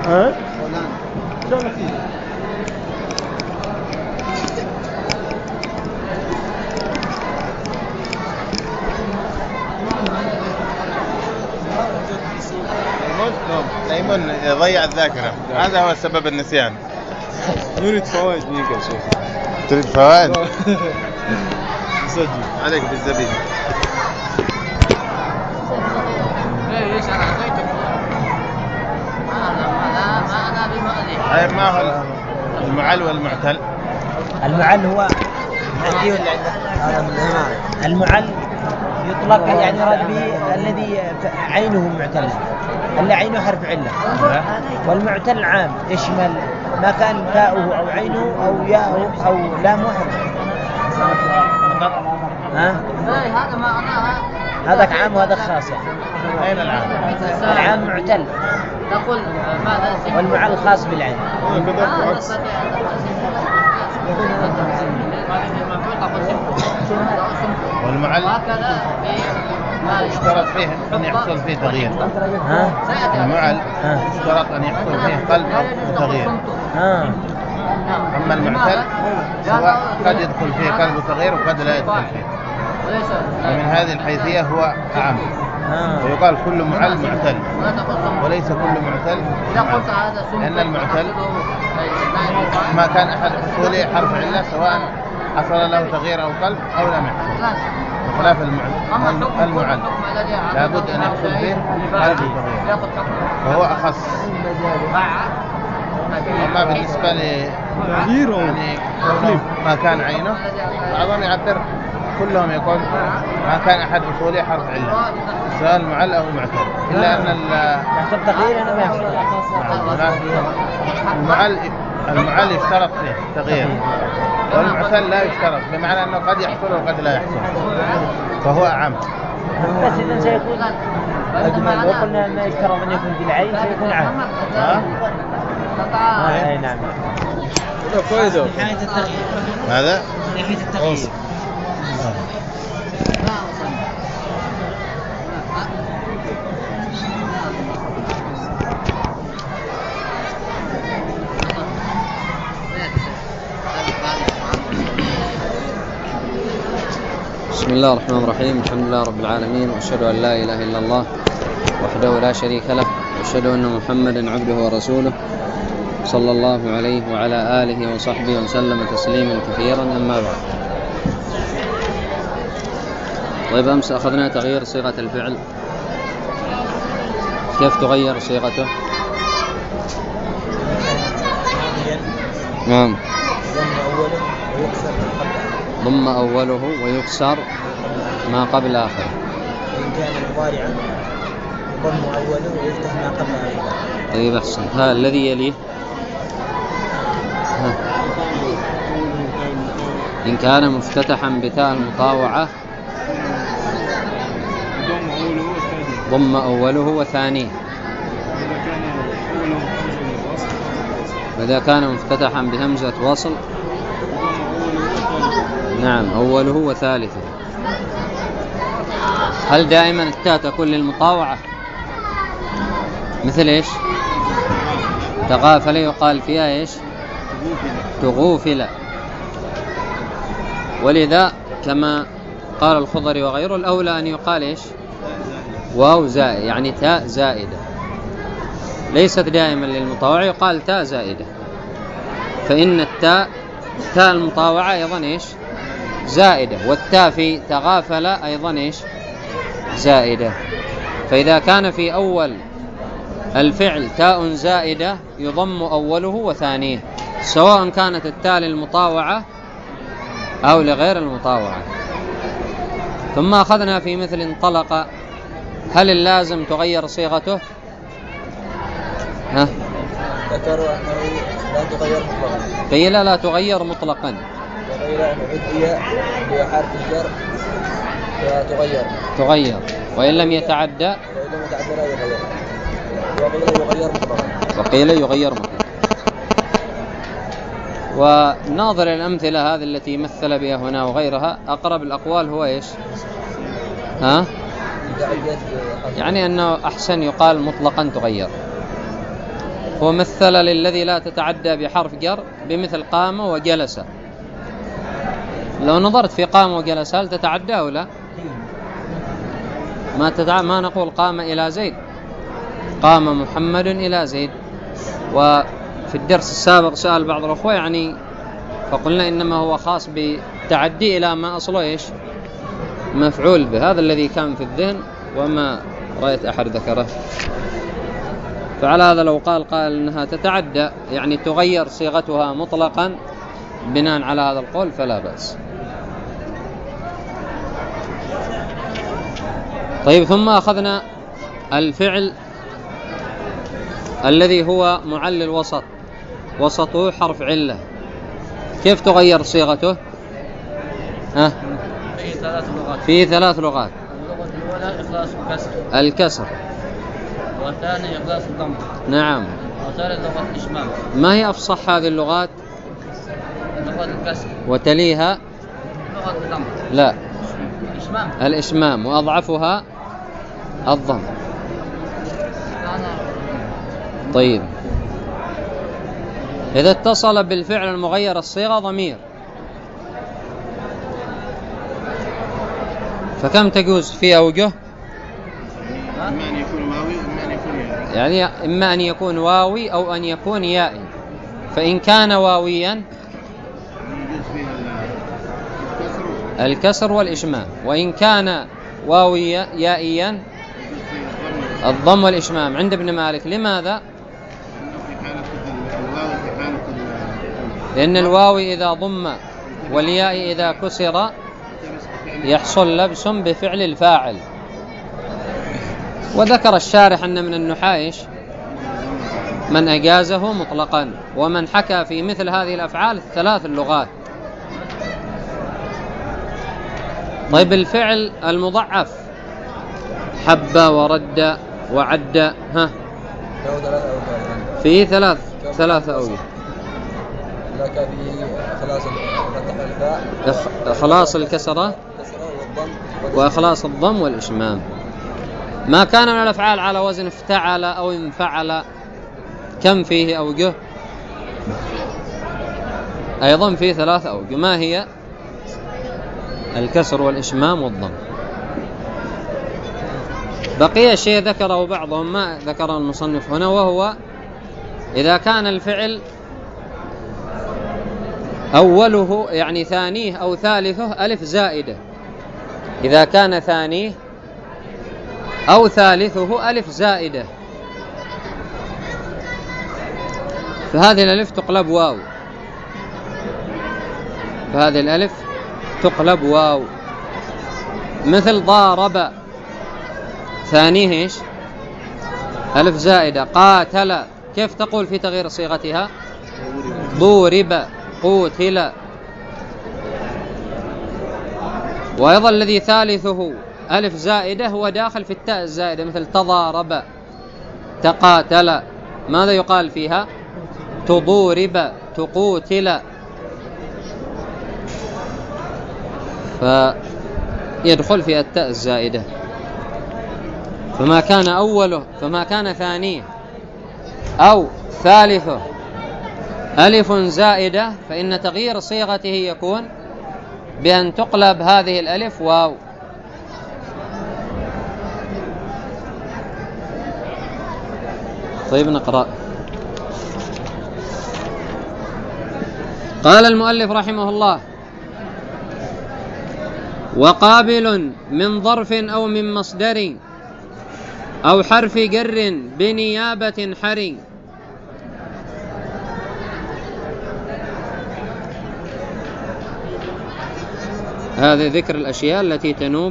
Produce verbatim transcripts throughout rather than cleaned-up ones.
ها؟ إن شاء الله فيه. دائما يضيع الذاكرة، هذا هو سبب النسيان. نريد فوائد منك يا شيخ. تريد فوائد؟ سجل عليك بالزبيب. ليش انا اعطيتك؟ ما انا بمؤذي. طيب ما هو المعل والمعتل؟ المعل هو عندي ولا عندك؟ المعل يطلق يعني راد به الذي عينه معتلة، اللي عينه حرف علة. والمعتل عام يشمل ما كان تاؤه أو عينه أو ياؤه أو لامه حرف. ها؟ هذا ما انا هذاك عام وهذا خاص. أين العام؟ العام معتل. تقول ماذا؟ والمعل خاص بالعين. والمعل اشترط فيه أن يحصل فيه تغيير. ها؟ المعل اشترط أن يحصل فيه قلب أو تغيير. ها. أما المعتل سواء قد يدخل فيه قلب وتغيير وقد لا يدخل فيه، ومن هذه الحيثية هو أعم. ويقال كل معل معتل وليس كل معتل معل، لأن المعتل ما كان أحد أصوله حرف علة سواء حصل له تغيير أو قلب أو لم يحصل، بخلاف المعل. المعل لابد أن يحصل فيه قلب وتغيير وهو أخص. أما بالنسبة ل يعني ما كان عينه، بعضهم يعبر كلهم يقول ما كان أحد أصوله حرف علة سواء المعل أو المعتل، إلا أن يحصل تغيير أنا ما يحصل. المعل المعل يشترط فيه تغيير، والمعتل لا يشترط، بمعنى أنه قد يحصل وقد لا يحصل، فهو أعم. بس إذا سيكون أجمل، وقلنا ما يشترط أن يكون بالعين سيكون عام. ها؟ أي نعم. فائدة. نهاية التغيير. ماذا؟ نهاية التغيير. بسم الله الرحمن الرحيم. الحمد لله رب العالمين، وأشهد أن لا إله إلا الله وحده لا شريك له، وأشهد أن محمدا عبده ورسوله صلى الله عليه وعلى آله وصحبه وسلم تسليما كثيرا. أما بعد، طيب أمس أخذنا تغيير صيغة الفعل. كيف تغير صيغته؟ نعم، ضم أوله ويكسر ما قبل آخره. إن كان مضارعا يضم أوله ويفتح ما قبل آخره. طيب أحسن. ها الذي يليه. ها. إن كان مفتتحا بتاء المطاوعة ضم أوله وثانيه. وإذا كان مفتتحا بهمزة وصل نعم أوله وثالثه. هل دائما التاء تكون للمطاوعة؟ مثل إيش؟ تغافل يقال فيها إيش؟ تغوفل. ولذا كما قال الخضري وغيره الأولى أن يقال إيش؟ واو زائد، يعني تاء زائدة، ليست دائما للمطاوعة، يقال تاء زائدة. فإن التاء تاء المطاوعة أيضا إيش؟ زائدة، والتاء في تغافل أيضا إيش؟ زائدة. فإذا كان في أول الفعل تاء زائدة يضم أوله وثانيه، سواء كانت التاء للمطاوعة أو لغير المطاوعة. ثم أخذنا في مثل انطلق، هل اللازم تغير صيغته؟ ها؟ ذكروا أنه لا تغير مطلقا. قيل لا تغير مطلقا، وقيل أنه عدي بحرف الجر فتغير تغير، وإن لم يتعدى وإن لم يتعدى لا يغير. وقيل يغير مطلقا. وقيل يغير مطلقا. وناظر الأمثلة هذه التي مثل بها هنا وغيرها، أقرب الأقوال هو إيش؟ ها؟ يعني أنه أحسن يقال مطلقا تغير. هو مثل للذي لا تتعدى بحرف جر بمثل قام وجلس. لو نظرت في قام وجلس هل تتعدى أو لا؟ ما تتع... ما نقول قام إلى زيد، قام محمد إلى زيد. وفي الدرس السابق سأل بعض الأخوة يعني فقلنا إنما هو خاص بالتعدي إلى ما أصله إيش؟ مفعول به. هذا الذي كان في الذهن وما رأيت أحد ذكره. فعلى هذا لو قال قال إنها تتعدى يعني تغير صيغتها مطلقا بناء على هذا القول فلا بأس. طيب ثم أخذنا الفعل الذي هو معل الوسط، وسطه حرف علة، كيف تغير صيغته؟ ها؟ في ثلاث لغات. في ثلاث لغات. اللغة الأولى إخلاص الكسر. الكسر. والثاني إخلاص الضم. نعم. والثالث لغة الإشمام. ما هي أفصح هذه اللغات؟ لغة الكسر. وتليها؟ لغة الضم. لا. الإشمام. الإشمام. وأضعفها الضم. طيب إذا اتصل بالفعل المغير الصيغة ضمير فكم تجوز في أوجه؟ إما أن يكون واوي إما أن يكون يائي. يعني إما أن يكون واوي أو أن يكون يائي. فإن كان واويا يجوز فيها الكسر الكسر والإشمام، وإن كان واويا يائيا يجوز فيها الضم الضم والإشمام عند ابن مالك. لماذا؟ في حالة الواو في حالة ال- لأن الواو إذا ضم والياء إذا كسر يحصل لبس بفعل الفاعل. وذكر الشارح أن من النحايش من أجازه مطلقا، ومن حكى في مثل هذه الأفعال الثلاث اللغات. طيب الفعل المضعف حب ورد وعد ها في ثلاث ثلاث أوجه. لك في خلاص فتح الفاء إخلاص الكسرة وإخلاص الضم والإشمام. ما كان من الأفعال على وزن افتعل أو انفعل كم فيه أوجه؟ أيضا فيه ثلاث أوجه. ما هي؟ الكسر والإشمام والضم. بقي شيء ذكره بعضهم ما ذكره المصنف هنا، وهو إذا كان الفعل أوله يعني ثانيه أو ثالثه ألف زائدة. إذا كان ثانيه أو ثالثه ألف زائدة فهذه الألف تقلب واو، فهذه الألف تقلب واو. مثل ضارب ثانيه إيش؟ ألف زائدة. قاتل كيف تقول في تغيير صيغتها؟ ضورب قوتل. وأيضا الذي ثالثه ألف زائدة هو داخل في التاء الزائدة مثل تضارب تقاتل. ماذا يقال فيها؟ تضورب تقوتل. فيدخل في التاء الزائدة. فما كان أوله فما كان ثانيه أو ثالثه ألف زائدة فإن تغيير صيغته يكون بأن تقلب هذه الألف واو. طيب نقرأ. قال المؤلف رحمه الله: وقابل من ظرف أو من مصدر أو حرف جر بنيابة حري. هذا ذكر الأشياء التي تنوب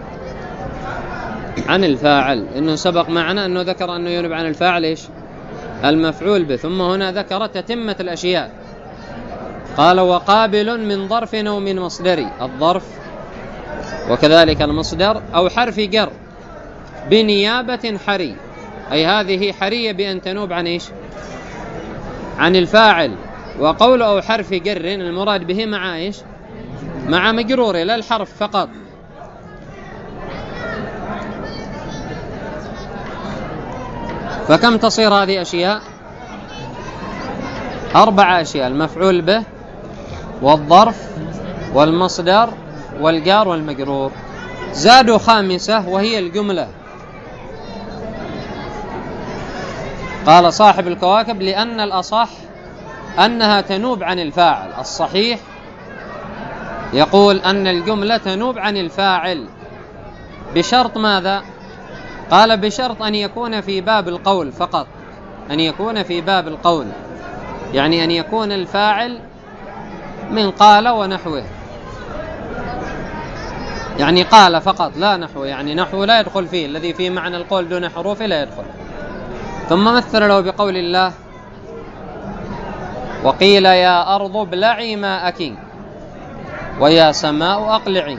عن الفاعل. إنه سبق معنا أنه ذكر أنه ينوب عن الفاعل إيش؟ المفعول به. ثم هنا ذكر تتمة الأشياء. قال: وقابل من ظرف أو من مصدر، الظرف وكذلك المصدر، أو حرف جر بنيابة حري، أي هذه حرية بأن تنوب عن إيش؟ عن الفاعل. وقول أو حرف جر المراد به مع إيش؟ مع مجرور، لا الحرف فقط. فكم تصير هذه أشياء؟ أربع أشياء: المفعول به والظرف والمصدر والجار والمجرور. زادوا خامسة وهي الجملة. قال صاحب الكواكب: لأن الأصح أنها تنوب عن الفاعل. الصحيح يقول أن الجملة تنوب عن الفاعل بشرط ماذا؟ قال: بشرط أن يكون في باب القول فقط، أن يكون في باب القول، يعني أن يكون الفاعل من قال ونحوه، يعني قال فقط لا نحو، يعني نحو لا يدخل فيه، الذي فيه معنى القول دون حروف لا يدخل. ثم مثل له بقول الله: وقيل يا أرض ابلعي ماءك ويا سماء أقلعي.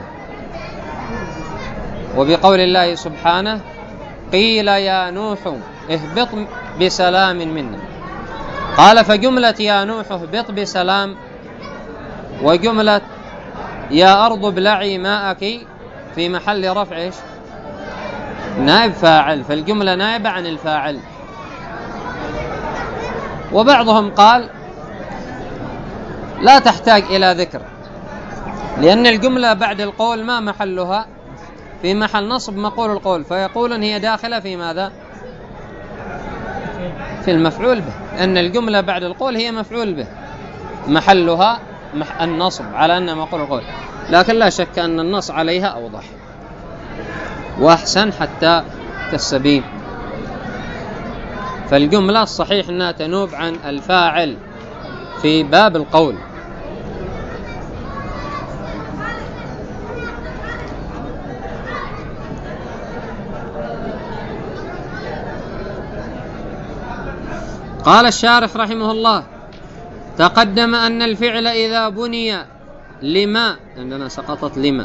وبقول الله سبحانه: قيل يا نوح اهبط بسلام منا. قال: فجملة يا نوح اهبط بسلام وجملة يا أرض ابلعي ماءك في محل رفع ايش؟ نائب فاعل، فالجملة نائبة عن الفاعل. وبعضهم قال: لا تحتاج إلى ذكر، لأن الجملة بعد القول ما محلها في محل نصب مقول القول، فيقولون هي داخلة في ماذا؟ في المفعول به، أن الجملة بعد القول هي مفعول به، محلها النصب على أن مقول القول. لكن لا شك أن النص عليها أوضح وأحسن حتى كالسبيل. فالجملة الصحيح أنها تنوب عن الفاعل في باب القول. قال الشارح رحمه الله: تقدم أن الفعل إذا بني لما، عندنا سقطت لما،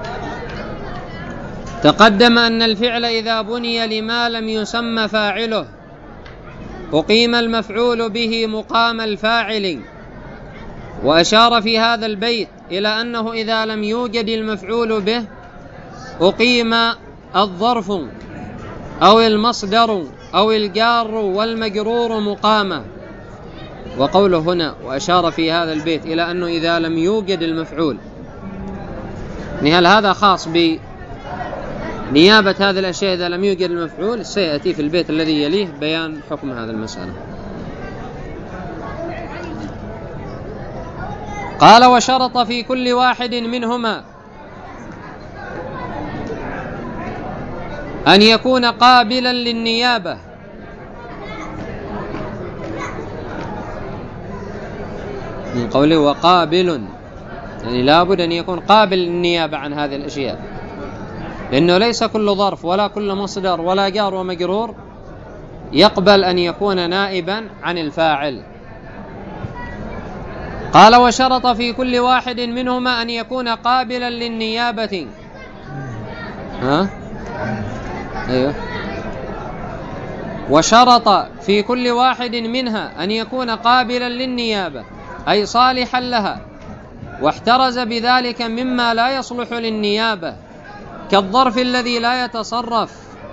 تقدم أن الفعل إذا بني لما لم يسمى فاعله أقيم المفعول به مقام الفاعل. وأشار في هذا البيت إلى أنه إذا لم يوجد المفعول به أقيم الظرف أو المصدر أو الجار والمجرور مقاما. وقوله هنا وأشار في هذا البيت إلى أنه إذا لم يوجد المفعول، هل هذا خاص بنيابة هذه الأشياء إذا لم يوجد المفعول؟ سيأتي في البيت الذي يليه بيان حكم هذا المسألة. قال: وشرط في كل واحد منهما أن يكون قابلا للنيابة. من قوله وقابل، يعني لابد أن يكون قابل للنيابة عن هذه الأشياء، لأنه ليس كل ظرف ولا كل مصدر ولا جار ومجرور يقبل أن يكون نائبا عن الفاعل. قال: وشرط في كل واحد منهما أن يكون قابلا للنيابة. ها؟ أيوه. وشرط في كل واحد منها أن يكون قابلا للنيابة، أي صالحا لها، واحترز بذلك مما لا يصلح للنيابة كالظرف الذي لا يتصرف.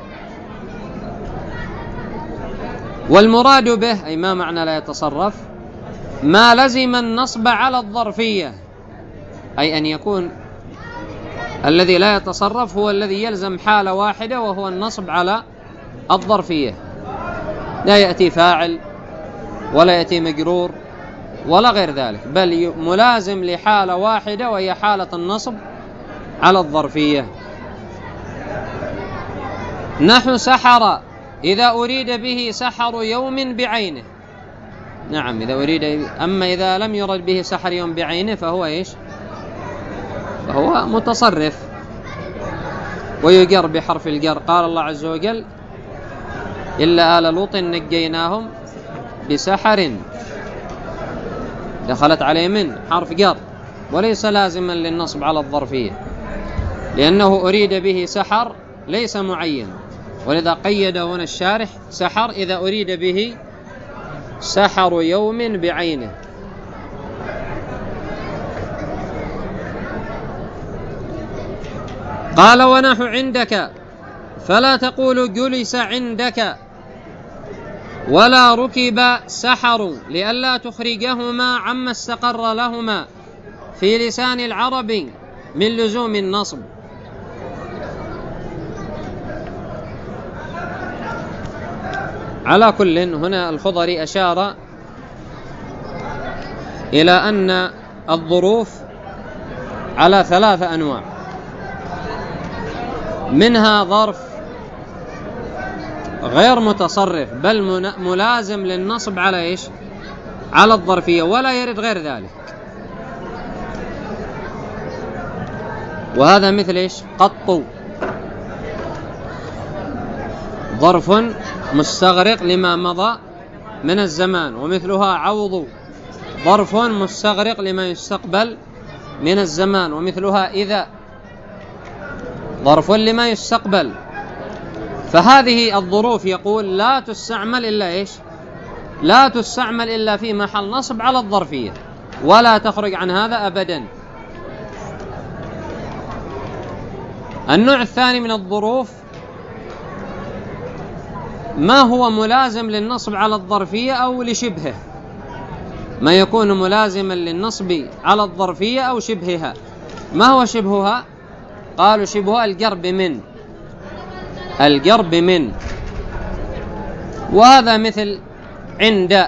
والمراد به، أي ما معنى لا يتصرف؟ ما لزم النصب على الظرفية، أي أن يكون الذي لا يتصرف هو الذي يلزم حالة واحدة وهو النصب على الظرفية، لا يأتي فاعل ولا يأتي مجرور ولا غير ذلك، بل ملازم لحالة واحدة وهي حالة النصب على الظرفية. نحو سحر إذا أريد به سحر يوم بعينه. نعم إذا أريد، أما إذا لم يرد به سحر يوم بعينه فهو إيش؟ فهو متصرف ويجر بحرف الجر. قال الله عز وجل: إلا آل لوط نجيناهم بسحر، دخلت عليه من حرف جر وليس لازما للنصب على الظرفية، لأنه أريد به سحر ليس معين، ولذا قيده هنا الشارح سحر إذا أريد به سحر يوم بعينه. قال: ونحو عندك فلا تقول جلس عندك، ولا ركب سحر لئلا تخرجهما عما استقر لهما في لسان العرب من لزوم النصب. على كل، هنا الخضري أشار إلى أن الظروف على ثلاثة أنواع، منها ظرف غير متصرف بل ملازم للنصب على إيش؟ على الظرفية، ولا يرد غير ذلك، وهذا مثل إيش؟ قط، ظرف مستغرق لما مضى من الزمان، ومثلها عوض، ظرف مستغرق لما يستقبل من الزمان، ومثلها إذا، ظرف لما يستقبل. فهذه الظروف يقول لا تستعمل إلا إيش؟ لا تستعمل إلا في محل نصب على الظرفية، ولا تخرج عن هذا أبدا. النوع الثاني من الظروف ما هو ملازم للنصب على الظرفية أو لشبهه، ما يكون ملازما للنصب على الظرفية أو شبهها. ما هو شبهها؟ قالوا شبهها القرب من، القرب من، وهذا مثل عند،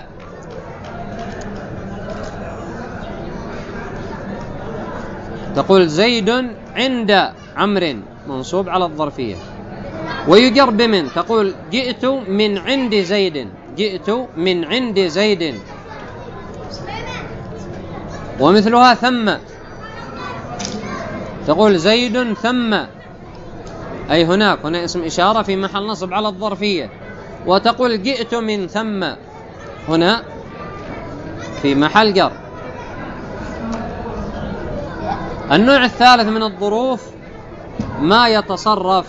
تقول زيد عند عمرو، منصوب على الظرفية. ويقرب من، تقول جئت من عند زيد، جئت من عند زيد. ومثلها ثم، تقول زيد ثم، أي هناك، هنا اسم إشارة في محل نصب على الظرفية. وتقول جئت من ثم، هنا في محل جر. النوع الثالث من الظروف ما يتصرف،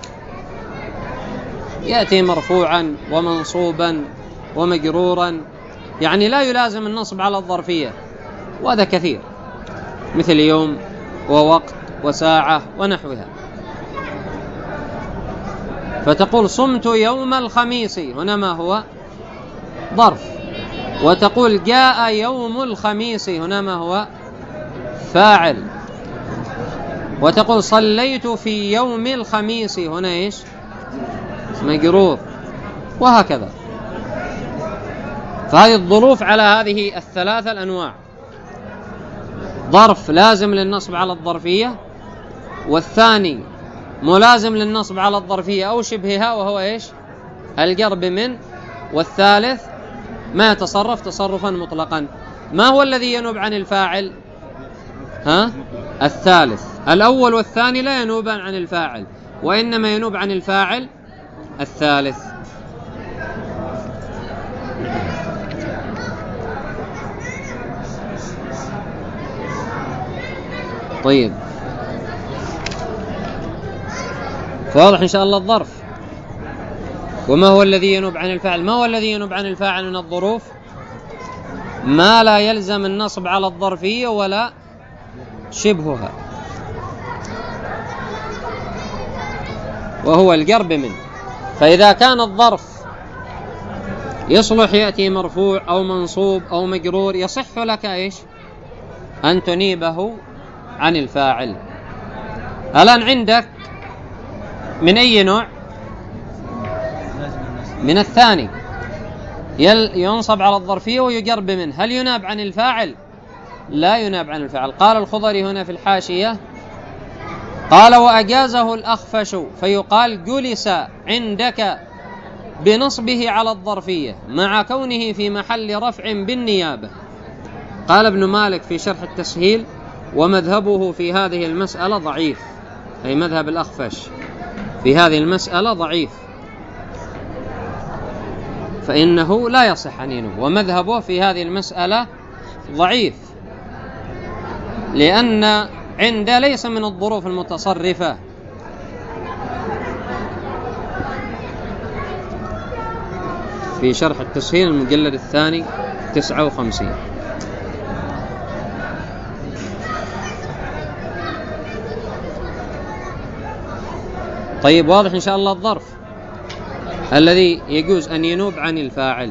يأتي مرفوعا ومنصوبا ومجرورا، يعني لا يلازم النصب على الظرفية، وهذا كثير، مثل يوم ووقت وساعة ونحوها. فتقول صمت يوم الخميس، هنا ما هو؟ ظرف. وتقول جاء يوم الخميس، هنا ما هو؟ فاعل. وتقول صليت في يوم الخميس، هنا إيش؟ مجرور، وهكذا. فهذه الظروف على هذه الثلاثة الأنواع: ظرف لازم للنصب على الظرفية، والثاني ملازم للنصب على الظرفية أو شبهها وهو إيش؟ القرب من، والثالث ما يتصرف تصرفا مطلقا. ما هو الذي ينوب عن الفاعل؟ ها؟ الثالث. الأول والثاني لا ينوبان عن الفاعل، وإنما ينوب عن الفاعل الثالث. طيب، فواضح إن شاء الله الظرف. وما هو الذي ينوب عن الفاعل؟ ما هو الذي ينوب عن الفاعل من الظروف؟ ما لا يلزم النصب على الظرفية ولا شبهها، وهو القرب منه. فإذا كان الظرف يصلح يأتي مرفوع أو منصوب أو مجرور، يصح لك إيش؟ أن تنيبه عن الفاعل. الآن عندك من أي نوع؟ من الثاني، ينصب على الظرفية ويقرب منه. هل يناب عن الفاعل؟ لا يناب عن الفاعل. قال الخضري هنا في الحاشية، قال وأجازه الأخفش فيقال جلس عندك بنصبه على الظرفية مع كونه في محل رفع بالنيابة. قال ابن مالك في شرح التسهيل: ومذهبه في هذه المسألة ضعيف، أي مذهب الأخفش في هذه المسألة ضعيف، فإنه لا يصح أن ينوب. ومذهبه في هذه المسألة ضعيف، لأن عند ليس من الظروف المتصرفة. في شرح التسهيل المجلد الثاني تسعة وخمسين. طيب، واضح إن شاء الله الظرف. الذي يجوز أن ينوب عن الفاعل.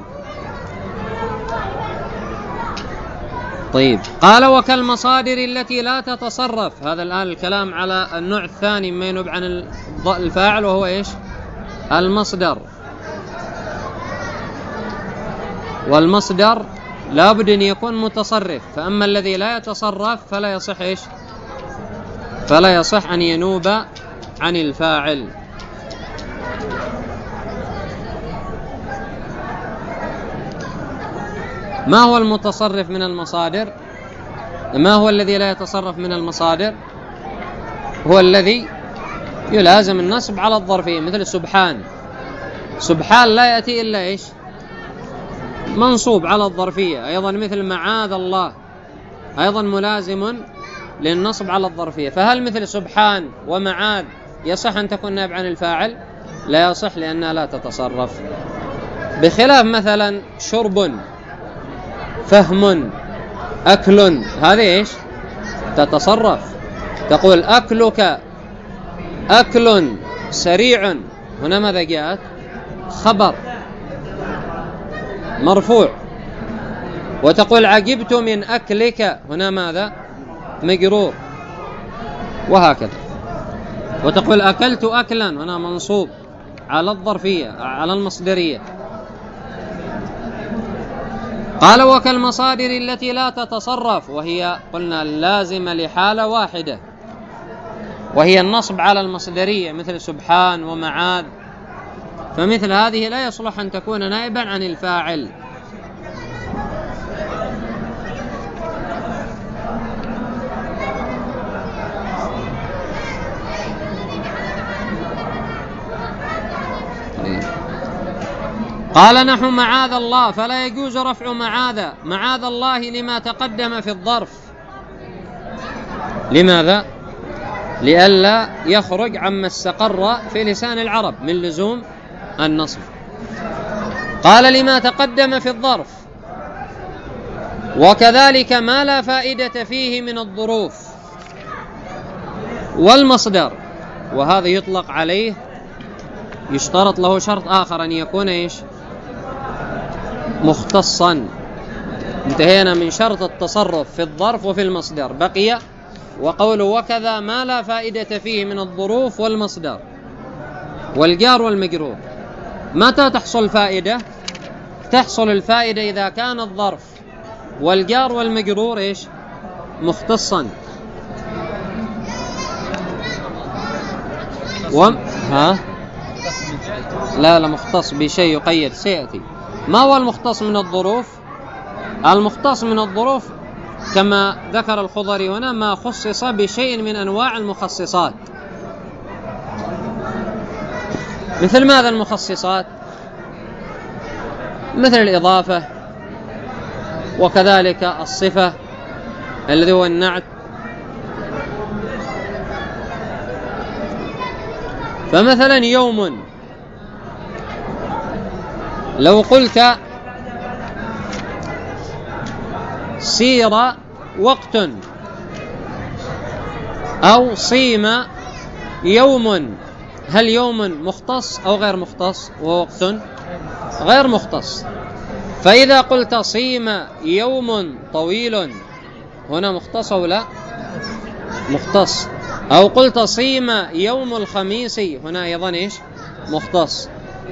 طيب، قال وكالمصادر التي لا تتصرف. هذا الآن الكلام على النوع الثاني مما ينوب عن الفاعل، وهو إيش؟ المصدر. والمصدر لا بد أن يكون متصرف، فأما الذي لا يتصرف فلا يصح إيش؟ فلا يصح أن ينوب عن الفاعل. ما هو المتصرف من المصادر؟ ما هو الذي لا يتصرف من المصادر؟ هو الذي يلازم النصب على الظرفية، مثل سبحان. سبحان لا يأتي إلا إيش؟ منصوب على الظرفية. أيضا مثل معاذ الله أيضا ملازم للنصب على الظرفية. فهل مثل سبحان ومعاذ يصح أن تكون نائب عن الفاعل؟ لا يصح، لأنها لا تتصرف. بخلاف مثلا شرب، فهم، أكل، هذه إيش؟ تتصرف. تقول أكلك أكل سريع، هنا ماذا جاءت؟ خبر مرفوع. وتقول عجبت من أكلك، هنا ماذا؟ مجرور، وهكذا. وتقول أكلت أكلا، هنا منصوب على الظرفية على المصدرية. قال وكالمصادر التي لا تتصرف، وهي قلنا اللازمة لحالة واحدة، وهي النصب على المصدرية، مثل سبحان ومعاذ، فمثل هذه لا يصلح أن تكون نائبا عن الفاعل. قال نحو معاذ الله، فلا يجوز رفع معاذ معاذ الله لما تقدم في الظرف. لماذا؟ لئلا يخرج عما استقر في لسان العرب من لزوم النصب. قال لما تقدم في الظرف، وكذلك ما لا فائدة فيه من الظروف والمصدر. وهذا يطلق عليه، يشترط له شرط آخر، أن يكون إيش؟ مختصا. انتهينا من شرط التصرف في الظرف وفي المصدر. بقي وقول وكذا ما لا فائدة فيه من الظروف والمصدر والجار والمجرور. متى تحصل فائدة؟ تحصل الفائدة إذا كان الظرف والجار والمجرور إيش؟ مختصا. وم... ها؟ لا لا مختص بشيء يقيد، سيأتي. ما هو المختص من الظروف؟ المختص من الظروف كما ذكر الخضري هنا ما خصص بشيء من أنواع المخصصات. مثل ماذا المخصصات؟ مثل الإضافة، وكذلك الصفة الذي هو النعت. فمثلا يوم، لو قلت سير وقت، أو صيم يوم، هل يوم مختص أو غير مختص؟ ووقت غير مختص. فإذا قلت صيم يوم طويل، هنا مختص أو لا؟ مختص. أو قلت صيم يوم الخميس، هنا أيضا إيش؟ مختص.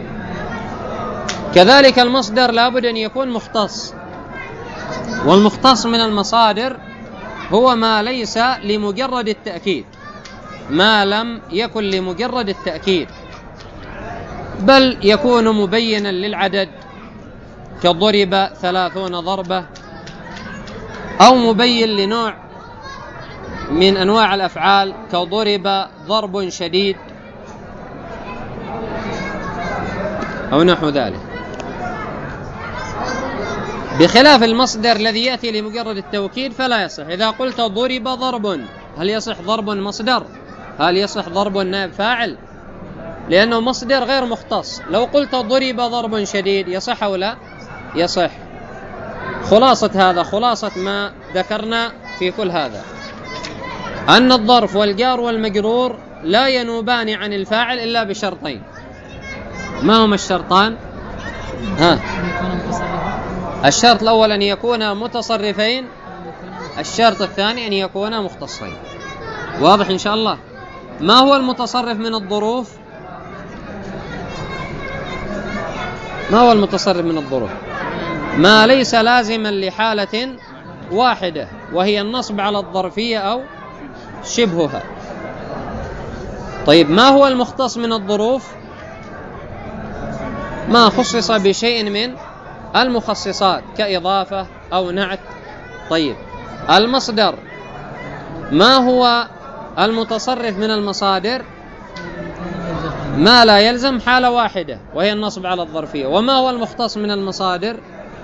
كذلك المصدر لابد أن يكون مختص. والمختص من المصادر هو ما ليس لمجرد التأكيد، ما لم يكن لمجرد التأكيد، بل يكون مبينا للعدد، كضرب ثلاثون ضربة، أو مبين لنوع من أنواع الأفعال، كضرب ضرب شديد، أو نحو ذلك. بخلاف المصدر الذي يأتي لمجرد التوكيد فلا يصح. إذا قلت ضرب ضرب، هل يصح ضرب مصدر؟ هل يصح ضرب نائب فاعل؟ لأنه مصدر غير مختص. لو قلت ضرب ضرب شديد يصح أو لا؟ يصح. خلاصة هذا، خلاصة ما ذكرنا في كل هذا، أن الظرف والجار والمجرور لا ينوبان عن الفاعل إلا بشرطين. ما هما الشرطان؟ ها. الشرط الأول أن يكونا متصرفين، الشرط الثاني أن يكونا مختصين. واضح إن شاء الله؟ ما هو المتصرف من الظروف؟ ما هو المتصرف من الظروف؟ ما ليس لازما لحالة واحدة، وهي النصب على الظرفية أو شبهها. طيب ما هو المختص من الظروف؟ ما خصص بشيء من المخصصات كإضافة أو نعت. طيب المصدر ما هو المتصرف من المصادر؟ ما لا يلزم حالة واحدة وهي النصب على الظرفية. وما هو المختص من المصادر؟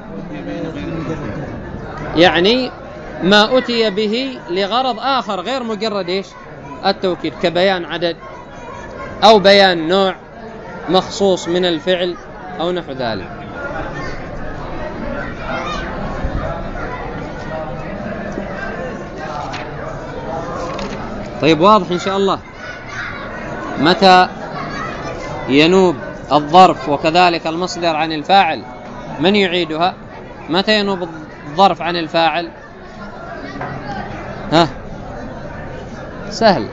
يعني ما أتي به لغرض آخر غير مجرد إيش؟ التوكيد، كبيان عدد أو بيان نوع مخصوص من الفعل أو نحو ذلك. طيب واضح إن شاء الله؟ متى ينوب الظرف وكذلك المصدر عن الفاعل؟ من يعيدها؟ متى ينوب الظرف عن الفاعل؟ ها سهل.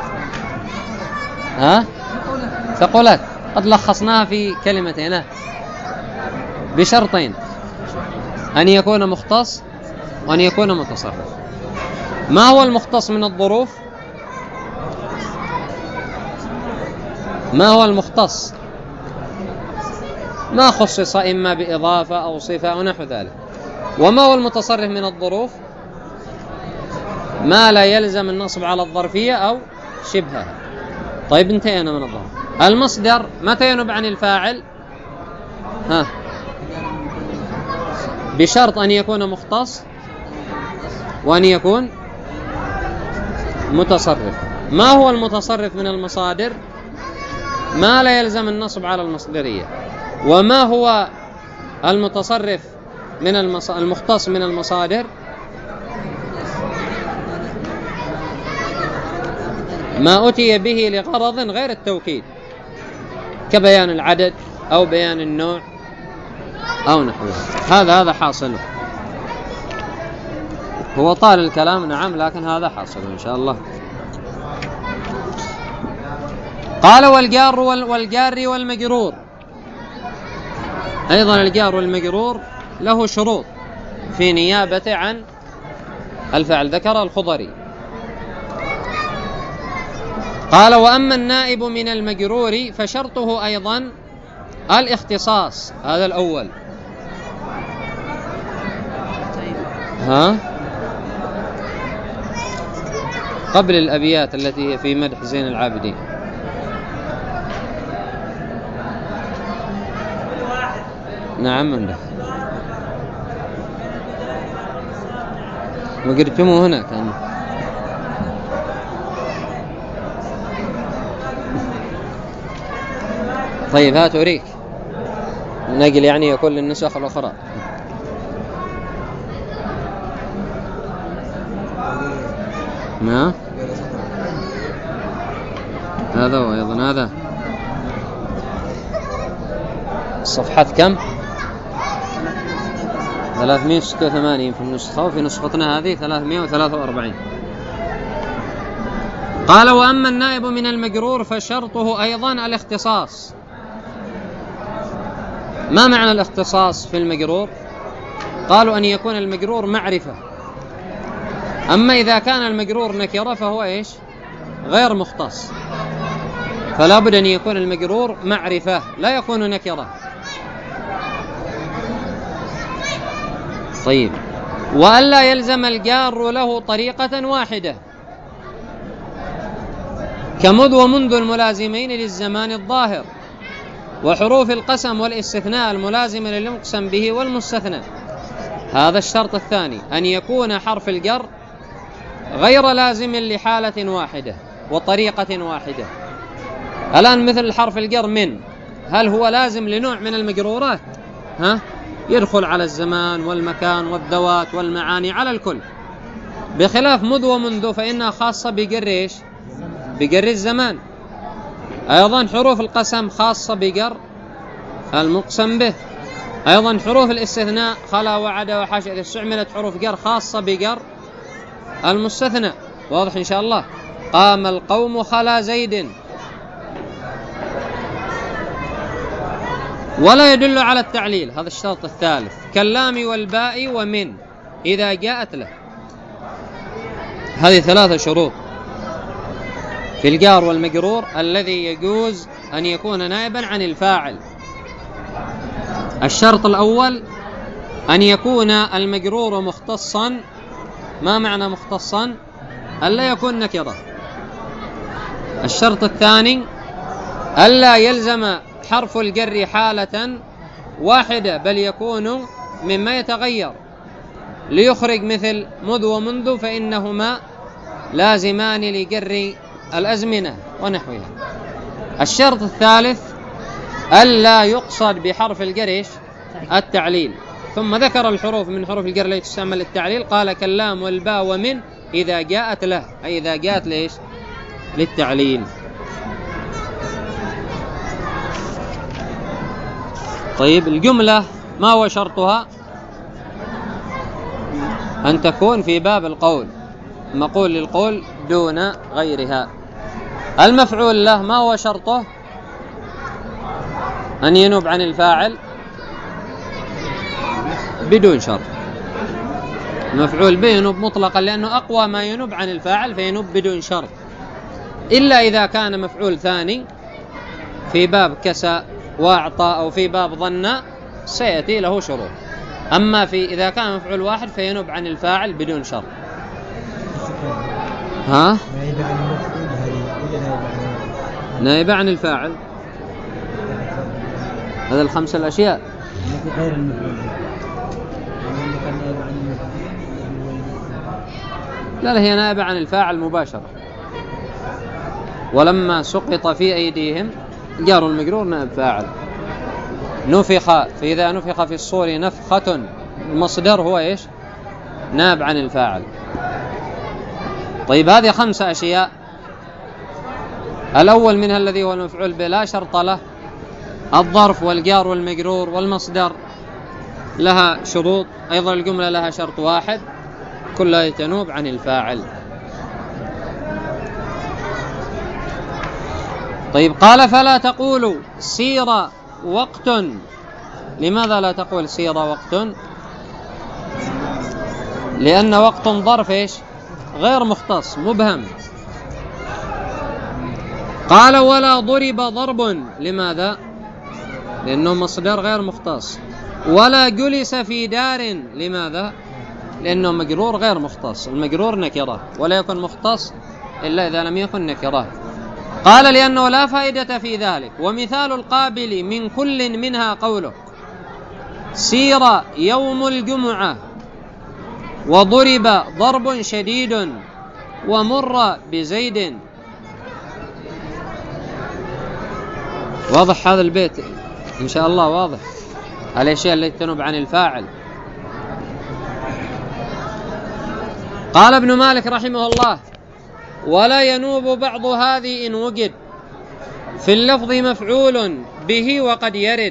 ها ثقلت، قد لخصناها في كلمتين بشرطين: أن يكون مختص وأن يكون متصرف. ما هو المختص من الظروف؟ ما هو المختص؟ ما خصص إما بإضافة أو صفة أو نحو ذلك. وما هو المتصرف من الظروف؟ ما لا يلزم النصب على الظرفية أو شبهها. طيب انتهينا من الظرف. المصدر متى ينوب عن الفاعل؟ ها بشرط أن يكون مختص وأن يكون متصرف. ما هو المتصرف من المصادر؟ ما لا يلزم النصب على المصدرية. وما هو المتصرف من المص... المختص من المصادر؟ ما أتي به لغرض غير التوكيد، كبيان العدد أو بيان النوع أو نحوه. هذا هذا حاصله. هو طال الكلام نعم، لكن هذا حاصله إن شاء الله. قال والجار والجار والمجرور. أيضا الجار والمجرور له شروط في نيابة عن الفعل، ذكر الخضري. قال وأما النائب من المجرور فشرطه أيضا الاختصاص. هذا الأول. ها قبل الأبيات التي هي في مدح زين العابدين. نعم من ده وقرتموا هنا كان. طيب هات أوريك نقل يعني كل النسخ الأخرى. ما هذا هو أيضا. هذا صفحة كم؟ ثلاثمائة وستة وثمانين في النسخة، وفي نسختنا هذه ثلاثمائة وثلاثة وأربعين. قال وأما النائب من المجرور فشرطه أيضا الاختصاص. ما معنى الاختصاص في المجرور؟ قالوا أن يكون المجرور معرفة. أما إذا كان المجرور نكرة فهو إيش؟ غير مختص. فلا بد أن يكون المجرور معرفة لا يكون نكرة. طيب وألا يلزم الجار له طريقة واحدة كمذ ومنذ الملازمين للزمان الظاهر، وحروف القسم والاستثناء الملازمة للمقسم به والمستثنى. هذا الشرط الثاني، أن يكون حرف الجر غير لازم لحالة واحدة وطريقة واحدة. الآن مثل الحرف الجر من، هل هو لازم لنوع من المجرورات؟ ها يدخل على الزمان والمكان والذوات والمعاني على الكل، بخلاف مذ ومنذ فإنها خاصة بجر إيش؟ بجر الزمان. أيضا حروف القسم خاصة بجر المقسم به. أيضا حروف الاستثناء خلا وعدا وحاشا إذا استعملت حروف جر خاصة بجر المستثنى. واضح إن شاء الله. قام القوم خلا زيد. ولا يدل على التعليل، هذا الشرط الثالث، كاللام والباء ومن إذا جاءت له. هذه ثلاثة شروط في الجار والمجرور الذي يجوز أن يكون نائبا عن الفاعل. الشرط الأول أن يكون المجرور مختصا. ما معنى مختصا؟ ألا يكون نكرة. الشرط الثاني ألا يلزم حرف الجر حالة واحدة بل يكون مما يتغير، ليخرج مثل مذ ومنذ فإنهما لازمان لجر الأزمنة ونحوها. الشرط الثالث ألا يقصد بحرف الجر التعليل. ثم ذكر الحروف من حروف الجر التي تستعمل للتعليل، قال كاللام والباء ومن إذا جاءت له، أي إذا جاءت ليش؟ للتعليل. طيب الجملة ما هو شرطها؟ أن تكون في باب القول، مقول للقول دون غيرها. المفعول له ما هو شرطه؟ أن ينوب عن الفاعل بدون شرط. المفعول به ينوب مطلقا لأنه أقوى ما ينوب عن الفاعل، فينوب بدون شرط، إلا إذا كان مفعول ثاني في باب كسى واعطى أو في باب ظن سيأتي له شروط. أما في إذا كان مفعول واحد فينوب عن الفاعل بدون شرط. ها؟ نائب عن الفاعل، هذا الخمسة الأشياء. لا لا، هي نائبة عن الفاعل مباشرة. ولما سقط في أيديهم جار المجرور نائب فاعل. نفخ، فإذا نفخ في الصور نفخة، المصدر هو إيش؟ نائب عن الفاعل. طيب هذه خمسة أشياء. الأول منها الذي هو المفعول به لا شرط له. الظرف والجار والمجرور والمصدر لها شروط، أيضا الجملة لها شرط واحد، كلها تنوب عن الفاعل. طيب قال فلا تقولوا سير وقت. لماذا لا تقول سير وقت؟ لأن وقت ظرف إيش؟ غير مختص مبهم. قال ولا ضرب ضرب. لماذا؟ لأنه مصدر غير مختص. ولا جلس في دار. لماذا؟ لأنه مجرور غير مختص. المجرور نكرة ولا يكون مختص إلا إذا لم يكن نكرة. قال لأنه لا فائدة في ذلك. ومثال القابل من كل منها قوله سير يوم الجمعة، وضرب ضرب شديد، ومر بزيد. واضح هذا البيت إن شاء الله؟ واضح الأشياء التي تنوب عن الفاعل. قال ابن مالك رحمه الله ولا ينوب بعض هذه إن وجد في اللفظ مفعول به وقد يرد.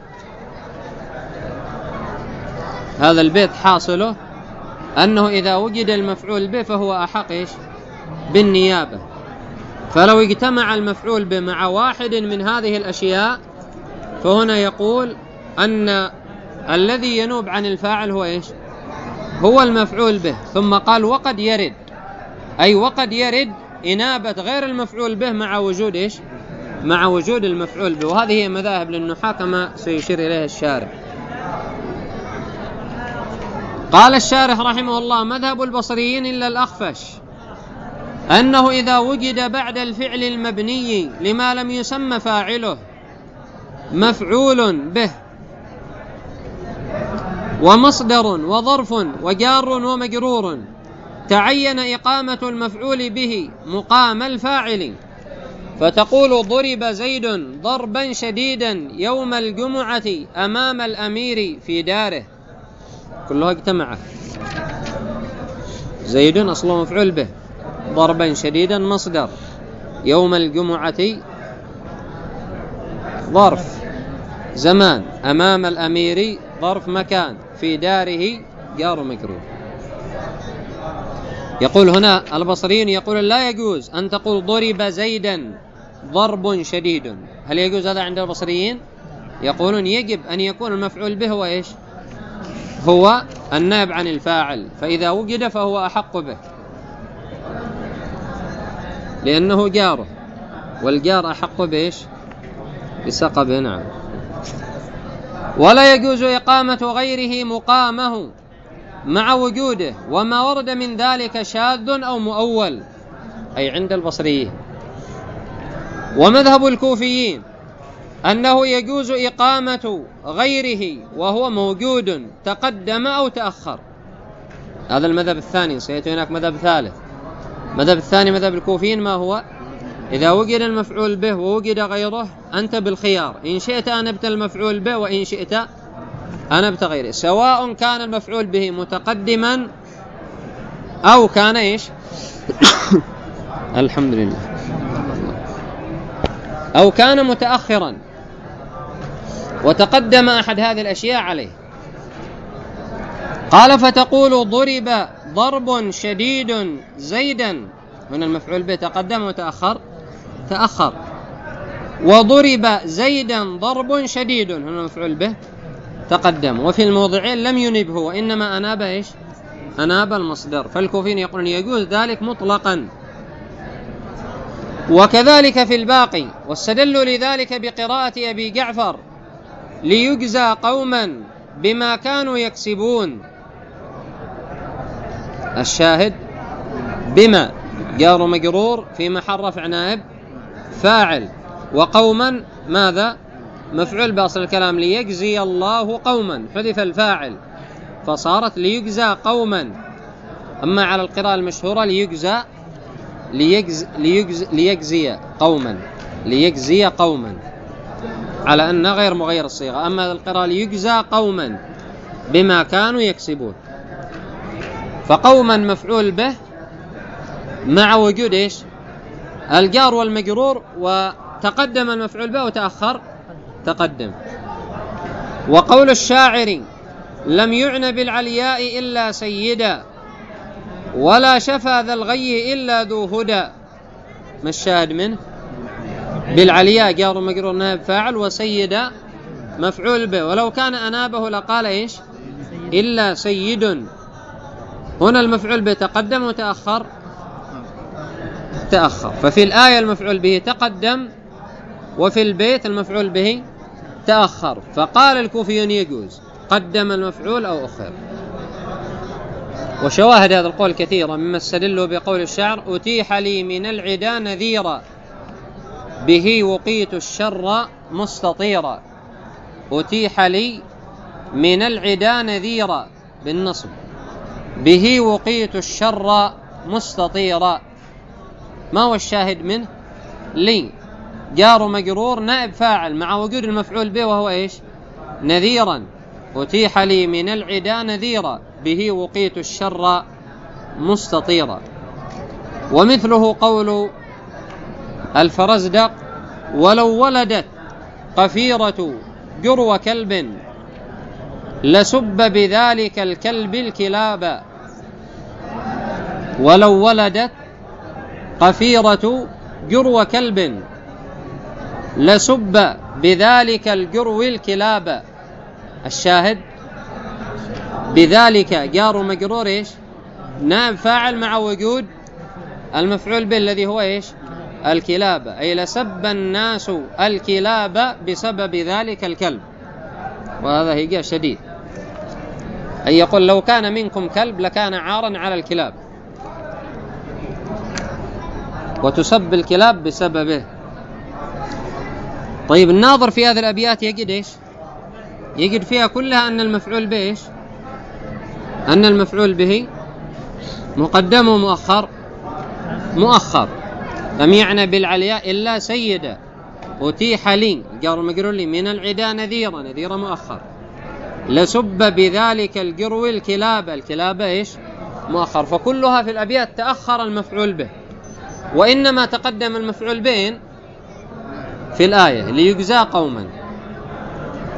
هذا البيت حاصله أنه إذا وجد المفعول به فهو أحق إيش؟ بالنيابة. فلو اجتمع المفعول به مع واحد من هذه الأشياء فهنا يقول أن الذي ينوب عن الفاعل هو إيش؟ هو المفعول به. ثم قال وقد يرد، أي وقد يرد إنابة غير المفعول به مع وجود إيش؟ مع وجود المفعول به. وهذه هي مذاهب للنحاة كما سيشير إليها الشارح. قال الشارح رحمه الله مذهب البصريين إلا الأخفش أنه إذا وجد بعد الفعل المبني لما لم يسمى فاعله مفعول به ومصدر وظرف وجار ومجرور تعين إقامة المفعول به مقام الفاعل، فتقول ضرب زيد ضربا شديدا يوم الجمعة أمام الأمير في داره. كلها اجتمعت. زيد أصله مفعول به، ضربا شديدا مصدر، يوم الجمعة ظرف، زمان، أمام الأمير ظرف مكان، في داره جار مجرور. يقول هنا البصريين يقول لا يجوز أن تقول ضرب زيدا ضرب شديد. هل يجوز هذا عند البصريين؟ يقولون يجب أن يكون المفعول به هو إيش؟ هو النائب عن الفاعل، فإذا وجد فهو أحق به لأنه جاره، والجار أحق بإيش؟ بسقبه. نعم. ولا يجوز إقامة غيره مقامه مع وجوده، وما ورد من ذلك شاذ أو مؤول، أي عند البصريين. ومذهب الكوفيين أنه يجوز إقامة غيره وهو موجود تقدم أو تأخر. هذا المذهب الثاني، سيأتي هناك مذهب ثالث. مذهب الثاني مذهب الكوفيين ما هو؟ إذا وجد المفعول به ووجد غيره أنت بالخيار، إن شئت أنبت المفعول به وإن شئت أنبت غيره، سواء كان المفعول به متقدما أو كان إيش؟ الحمد لله، أو كان متأخرا وتقدم أحد هذه الأشياء عليه. قال فتقول ضرب ضرب شديد زيدا، هنا المفعول به تقدم وتأخر، تأخر. وضرب زيدا ضرب شديد، هنا المفعول به تقدم. وفي الموضعين لم ينبه وإنما أناب إيش؟ أناب المصدر. فالكوفيين يقولون يجوز ذلك مطلقا. وكذلك في الباقي، واستدلوا لذلك بقراءة أبي جعفر ليجزى قوما بما كانوا يكسبون. الشاهد بما جار مجرور في محل رفع نائب فاعل، وقوما ماذا؟ مفعول بأصل الكلام، ليجزي الله قوما، حذف الفاعل فصارت ليجزى قوما. أما على القراءة المشهورة ليجزى ليجز ليجز ليجزي قوما، ليجزي قوما، على أن غير مغير الصيغة. أما القراءة ليجزى قوما بما كانوا يكسبون، فقوما مفعول به مع وجود إيش؟ الجار والمجرور، وتقدم المفعول به وتأخر تقدم. وقول الشاعر لم يعن بالعلياء إلا سيدا، ولا شفى ذا الغي إلا ذو هدى. ما الشاهد منه؟ بالعلياء جار مجرور نائب فاعل، وسيدا مفعول به، ولو كان أنابه لقال إيش؟ إلا سيد. هنا المفعول به تقدم وتأخر تأخر، ففي الآية المفعول به تقدم، وفي البيت المفعول به تأخر. فقال الكوفيون يجوز قدم المفعول أو أخر. وشواهد هذا القول كثيرة، مما استدلوا بقول الشعر أتيح لي من العدا نذيرا، به وقيت الشر مستطيرا. أتيح لي من العدا نذيرا بالنصب، به وقيت الشر مستطيرا. ما هو الشاهد منه؟ لي جار مجرور نائب فاعل مع وجود المفعول به وهو إيش؟ نذيرا. أتيح لي من العدا نذيرا، به وقيت الشر مستطيرا. ومثله قول الفرزدق ولو ولدت قفيرة جرو كلب لسب بذلك الكلب الكلاب. ولو ولدت قفيرة جرو كلب لسب بذلك الجرو الكلاب. الشاهد بذلك جار مجرور إيش؟ نائب فاعل مع وجود المفعول به الذي هو إيش؟ الكلاب، أي لسب الناس الكلاب بسبب ذلك الكلب. وهذا هجاء شديد، أي يقول لو كان منكم كلب لكان عارا على الكلاب، وتسب الكلاب بسببه. طيب الناظر في هذه الأبيات يجد إيش؟ يجد فيها كلها أن المفعول به إيش؟ أن المفعول به مقدم ومؤخر مؤخر. لم يعنى بالعلياء إلا سيدا. أتيح لي جار مجرور لي من العدا نذيرا، نذير مؤخر. لسب بذلك الجرو الكلاب، الكلاب إيش؟ مؤخر. فكلها في الأبيات تأخر المفعول به، وإنما تقدم المفعول به في الآية ليجزى قوما.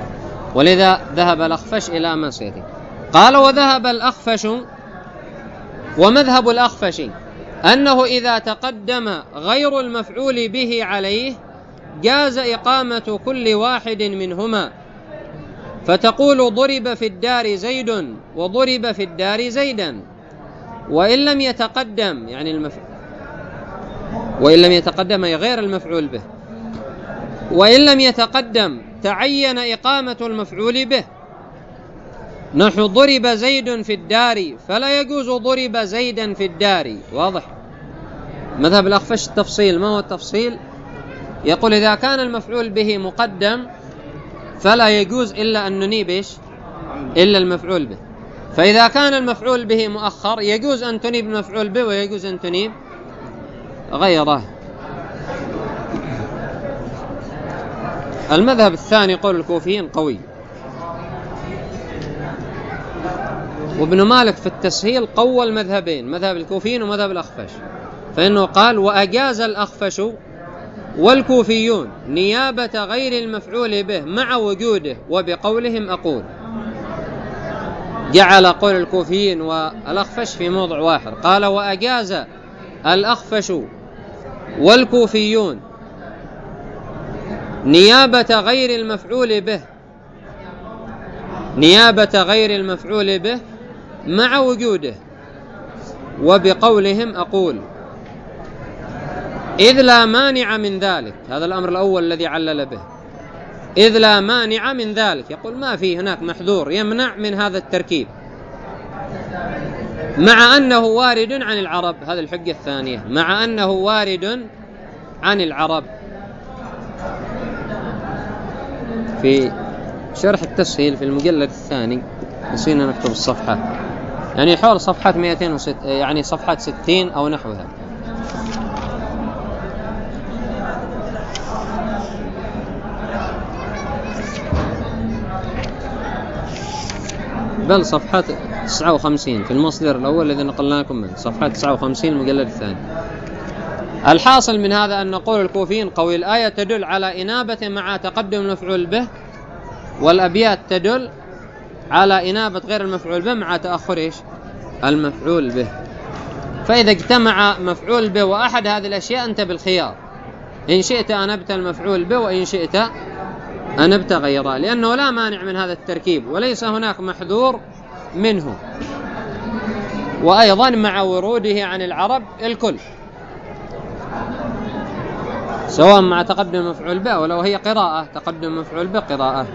ولذا ذهب الأخفش إلى ما سيأتي. قال وذهب الأخفش، ومذهب الأخفش أنه إذا تقدم غير المفعول به عليه جاز إقامة كل واحد منهما، فتقول ضرب في الدار زيد وضرب في الدار زيدا، وإن لم يتقدم يعني المفعول، وإن لم يتقدم أي غير المفعول به، وإن لم يتقدم تعين إقامة المفعول به، نحو ضرب زيد في الدار فلا يجوز ضرب زيدا في الدار. واضح؟ مذهب الأخفش التفصيل. ما هو التفصيل؟ يقول إذا كان المفعول به مقدم فلا يجوز إلا أن ننيب إيش؟ إلا المفعول به. فإذا كان المفعول به مؤخر يجوز أن تنيب المفعول به ويجوز أن تنيب غيره. المذهب الثاني قول الكوفيين قوي، وابن مالك في التسهيل قوى المذهبين، مذهب الكوفيين ومذهب الأخفش، فإنه قال وأجاز الأخفش والكوفيون نيابة غير المفعول به مع وجوده، وبقولهم أقول. جعل قول الكوفيين والأخفش في موضع واحد، قال وأجاز الأخفش والكوفيون نيابة غير المفعول به نيابة غير المفعول به مع وجوده، وبقولهم أقول، إذ لا مانع من ذلك. هذا الأمر الأول الذي علل به، إذ لا مانع من ذلك، يقول ما في هناك محذور يمنع من هذا التركيب، مع أنه وارد عن العرب. هذه الحجة الثانية، مع أنه وارد عن العرب. في شرح التسهيل في المجلد الثاني نسينا نكتب الصفحة، يعني حول صفحات مئتين وستين، يعني صفحات ستين أو نحوها. بل صفحات تسعة وخمسين في المصدر الأول الذي نقلنا لكم منه، صفحات تسعة وخمسين المجلد الثاني. الحاصل من هذا أن نقول الكوفيين قوي، الآية تدل على إنابة مع تقدم المفعول به، والأبيات تدل على إنابة غير المفعول به مع تأخر إيش؟ المفعول به. فإذا اجتمع مفعول به وأحد هذه الأشياء أنت بالخيار، إن شئت أنبت المفعول به وإن شئت أنبت غيره، لأنه لا مانع من هذا التركيب وليس هناك محذور منه. وأيضا مع وروده عن العرب الكل، سواء مع تقدم مفعول به ولو هي قراءة، تقدم مفعول به قراءة،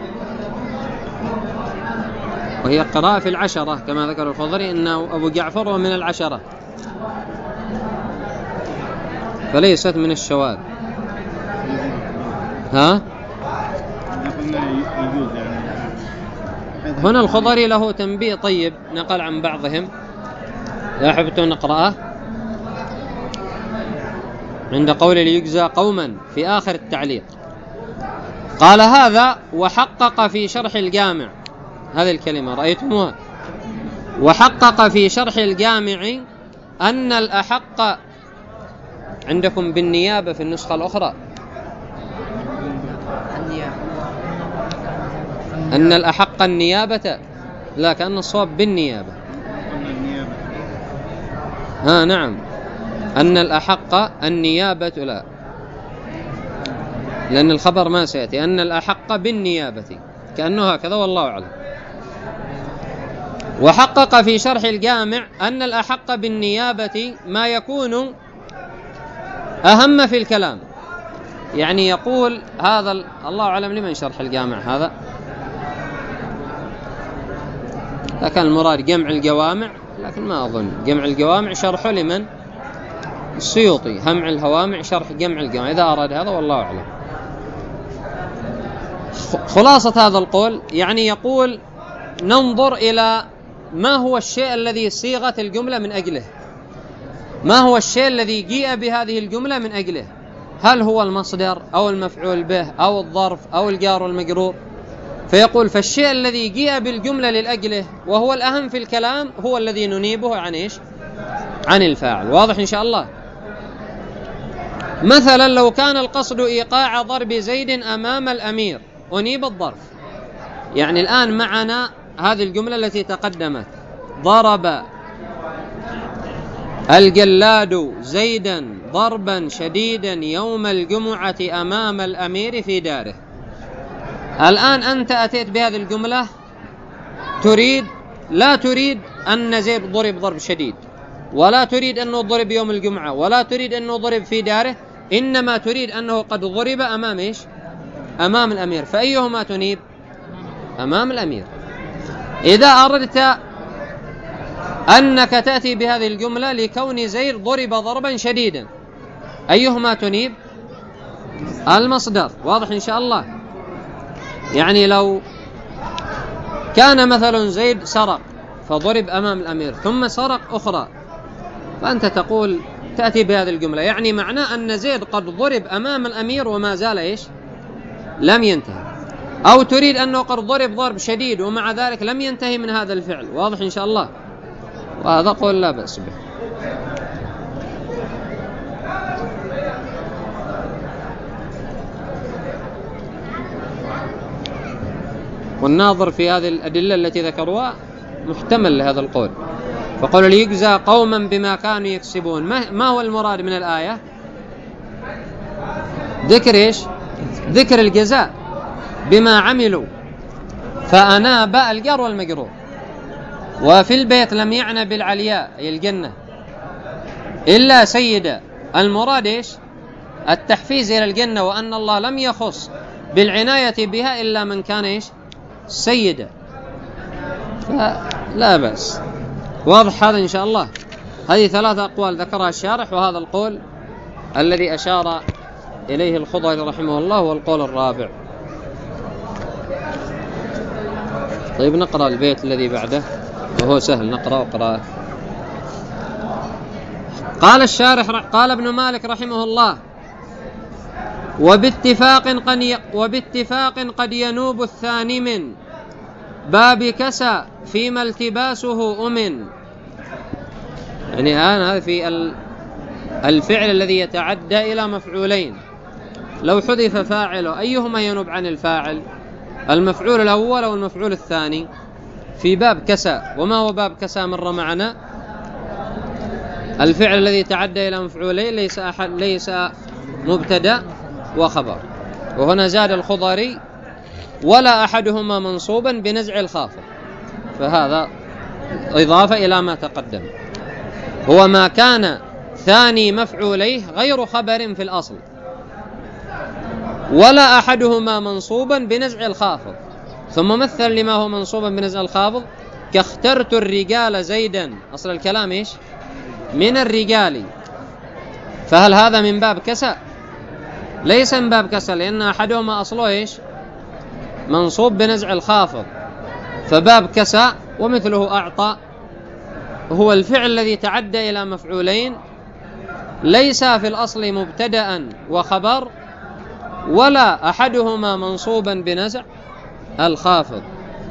وهي قراءة في العشرة كما ذكر الخضري إنه أبو جعفر ومن العشرة، فليست من الشواذ. ها؟ هنا الخضري له تنبيه طيب نقل عن بعضهم، لا حبيت نقرأه، عند قول ليجزى قوما في آخر التعليق، قال هذا وحقق في شرح الجامع، هذه الكلمة رأيتموها، وحقق في شرح الجامع أن الأحق عندكم بالنيابة في النسخة الأخرى، أن الأحق النيابة، لا كأن الصواب بالنيابة. ها نعم، أن الأحق النيابة، لا، لأن الخبر ما سيأتي، أن الأحق بالنيابة، كأنه هكذا والله أعلم. وحقق في شرح الجامع أن الأحق بالنيابة ما يكون أهم في الكلام، يعني يقول هذا الله أعلم لمن شرح الجامع هذا، لكن المراد جمع الجوامع، لكن ما أظن جمع الجوامع شرحه لمن؟ السيوطي، همع الهوامع شرح جمع الجوامع، إذا أراد هذا والله أعلم. خلاصة هذا القول يعني يقول ننظر إلى ما هو الشيء الذي صيغت الجملة من أجله، ما هو الشيء الذي جيء بهذه الجملة من أجله، هل هو المصدر أو المفعول به أو الظرف أو الجار والمجرور؟ فيقول فالشيء الذي جيء بالجملة للأجله وهو الأهم في الكلام هو الذي ننيبه عن إيش؟ عن الفاعل. واضح إن شاء الله؟ مثلا لو كان القصد إيقاع ضرب زيد أمام الأمير أنيب الظرف، يعني الآن معنا هذه الجملة التي تقدمت: ضرب الجلاد زيدا ضربا شديدا يوم الجمعة أمام الأمير في داره. الآن أنت أتيت بهذه الجملة تريد لا تريد أن زيد ضرب ضرب شديد، ولا تريد أنه ضرب يوم الجمعة، ولا تريد أنه ضرب في داره، إنما تريد أنه قد ضرب أمام إيش؟ أمام الأمير. فأيهما تنيب؟ أمام الأمير. إذا أردت أنك تأتي بهذه الجملة لكون زيد ضرب ضربا شديدا، أيهما تنيب؟ المصدر. واضح إن شاء الله؟ يعني لو كان مثلا زيد سرق فضرب أمام الأمير ثم سرق أخرى، فأنت تقول تأتي بهذه الجملة، يعني معناه أن زيد قد ضرب أمام الأمير وما زال إيش؟ لم ينتهي. أو تريد أنه قد ضرب ضرب شديد ومع ذلك لم ينتهي من هذا الفعل. واضح إن شاء الله؟ وهذا قول لا بأس به. والناظر في هذه الأدلة التي ذكروها محتمل لهذا القول. فقالوا ليجزى قوما بما كانوا يكسبون. ما هو المراد من الآية؟ ذكر إيش؟ ذكر الجزاء بما عملوا، فأناب الجر والمجرور. وفي البيت لم يعنى بالعلياء أي الجنة إلا سيدا. المراد إيش؟ التحفيز إلى الجنة، وأن الله لم يخص بالعناية بها إلا من كان إيش؟ سيدا. فلا بأس. واضح هذا إن شاء الله؟ هذه ثلاثة أقوال ذكرها الشارح، وهذا القول الذي أشار إليه الخضري رحمه الله هو القول الرابع. طيب نقرأ البيت الذي بعده وهو سهل، نقرأ قراءة. قال الشارح قال ابن مالك رحمه الله: وباتفاق قد وباتفاق قد ينوب الثاني من باب كسى فيما التباسه أمن. يعني الآن هذا في الفعل الذي يتعدى إلى مفعولين، لو حذف فاعله أيهما ينوب عن الفاعل؟ المفعول الأول أو المفعول الثاني؟ في باب كسى. وما هو باب كسى؟ مر معنا الفعل الذي تعدى إلى مفعولين ليس أحد ليس مبتدأ وخبر. وهنا زاد الخضري: ولا أحدهما منصوبا بنزع الخافض. فهذا إضافة إلى ما تقدم، هو ما كان ثاني مفعوليه غير خبر في الأصل. ولا أحدهما منصوبا بنزع الخافض، ثم مثل لما هو منصوبا بنزع الخافض: كاخترت الرجال زيدا. أصل الكلام إيش؟ من الرجال. فهل هذا من باب كسى؟ ليس من باب كسى، لأن أحدهما أصله إيش؟ منصوب بنزع الخافض. فباب كسى ومثله أعطى هو الفعل الذي تعدى إلى مفعولين ليس في الأصل مبتدأ وخبر، ولا أحدهما منصوبا بنزع الخافض.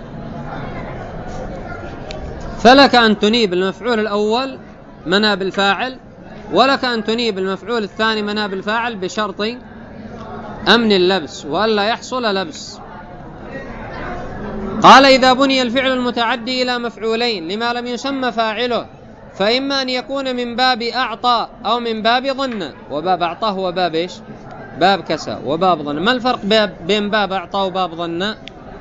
فلك أن تنيب المفعول الأول مناب الفاعل، ولك أن تنيب المفعول الثاني مناب الفاعل بشرط أمن اللبس وألا يحصل لبس. قال: إذا بني الفعل المتعدي إلى مفعولين لما لم يسمى فاعله، فإما أن يكون من باب أعطى أو من باب ظن. وباب أعطى هو باب إيش؟ باب كسى. وباب ظن، ما الفرق بين باب أعطى وباب ظن؟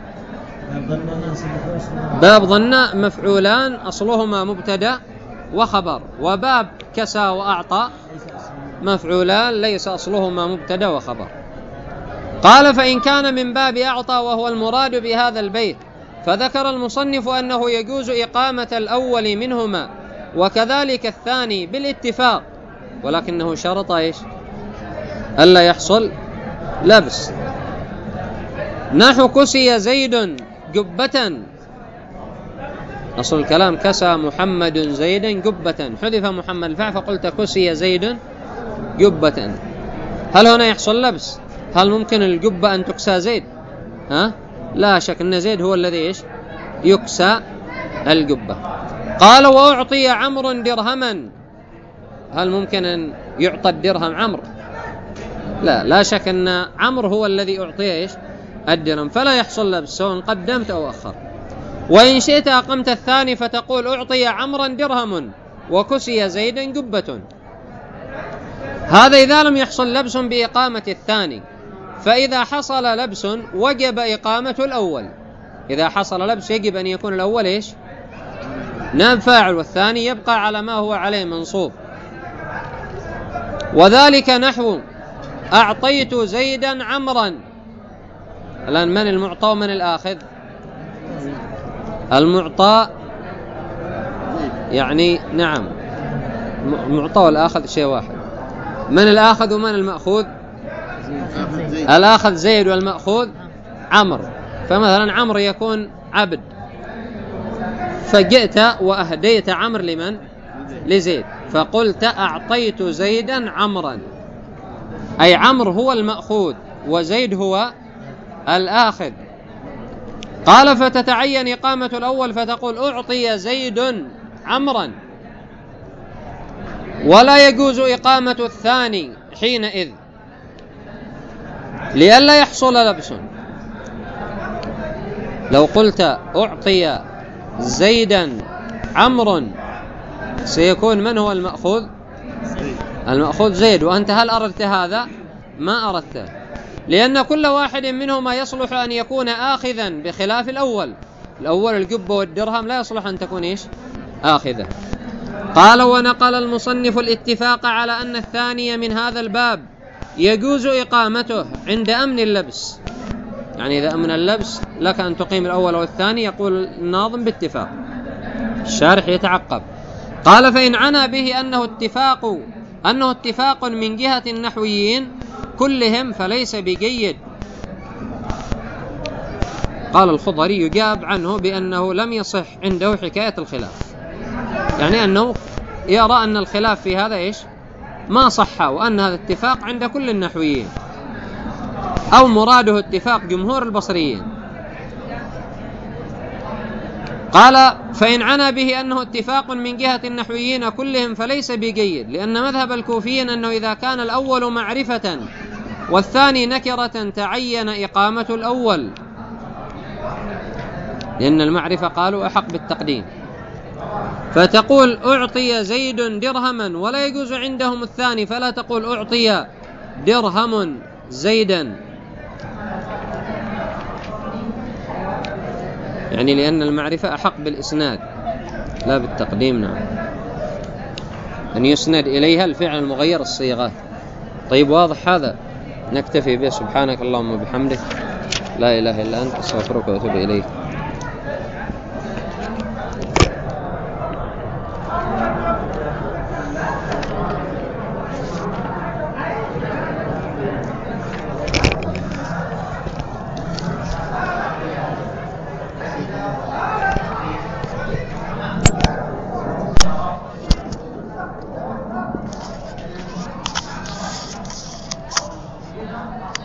باب ظن مفعولان أصلهما مبتدأ وخبر، وباب كسى وأعطى مفعولان ليس أصلهما مبتدأ وخبر. قال: فإن كان من باب أعطى وهو المراد بهذا البيت، فذكر المصنف أنه يجوز إقامة الأول منهما وكذلك الثاني بالاتفاق، ولكنه شرط إيش؟ ألا يحصل لبس. نحو كسي زيد جبة. أصل الكلام: كسى محمد زيدا جبة، حذف محمد الفاعل فقلت كسي زيد جبة. هل هنا يحصل لبس؟ هل ممكن الجبة أن تكسى زيد؟ ها؟ لا شك أن زيد هو الذي إيش؟ يكسى الجبة. قال: وأعطي عمرو درهما. هل ممكن أن يعطى الدرهم عمرو؟ لا لا شك أن عمرو هو الذي أعطيه إيش؟ الدرهم فلا يحصل لبس سواء قدمت أو أخر. وإن شئت أقمت الثاني فتقول أعطي عمرا درهم وكسي زيدا جبة. هذا إذا لم يحصل لبس بإقامة الثاني، فإذا حصل لبس وجب إقامة الأول. إذا حصل لبس يجب أن يكون الأول إيش؟ نائب فاعل، والثاني يبقى على ما هو عليه منصوب. وذلك نحو أعطيت زيدا عمرا. الآن من المعطى ومن الآخذ؟ المعطى يعني نعم المعطى والآخذ شيء واحد. من الآخذ ومن المأخوذ؟ الآخذ زيد والمأخوذ عمر. فمثلا عمر يكون عبد، فجئت وأهديت عمر لمن؟ لزيد، فقلت أعطيت زيدا عمرا، أي عمر هو المأخوذ وزيد هو الآخذ. قال فتتعين إقامة الأول فتقول أعطي زيد عمرا، ولا يجوز إقامة الثاني حينئذ لئلا يحصل لبس. لو قلت أعطي زيدا عمرا سيكون من هو المأخوذ؟ المأخوذ زيد، وأنت هل أردت هذا؟ ما أردته، لأن كل واحد منهما يصلح أن يكون آخذا بخلاف الأول. الأول الجبة والدرهم لا يصلح أن تكون إيش؟ آخذة. قال ونقل المصنف الاتفاق على أن الثاني من هذا الباب يجوز إقامته عند أمن اللبس. يعني إذا أمن اللبس لك أن تقيم الأول والثاني. يقول الناظم باتفاق، الشارح يتعقب. قال فإن عنى به أنه اتفاق أنه اتفاق من جهة النحويين كلهم فليس بجيد. قال الخضري يجاب عنه بأنه لم يصح عنده حكاية الخلاف، يعني أنه يرى أن الخلاف في هذا إيش؟ ما صح، وأن هذا اتفاق عند كل النحويين، أو مراده اتفاق جمهور البصريين. قال فإن عنى به أنه اتفاق من جهة النحويين كلهم فليس بجيد، لأن مذهب الكوفيين أنه إذا كان الأول معرفة والثاني نكرة تعين إقامة الأول، لأن المعرفة قالوا أحق بالتقديم. فتقول أعطي زيد درهما، ولا يجوز عندهم الثاني، فلا تقول أعطي درهم زيدا، يعني لأن المعرفة أحق بالإسناد لا بالتقديم. نعم، أن يسند إليها الفعل المغير الصيغة. طيب واضح هذا؟ نكتفي به. سبحانك اللهم وبحمدك لا إله إلا أنت أستغفرك وأتوب إليك.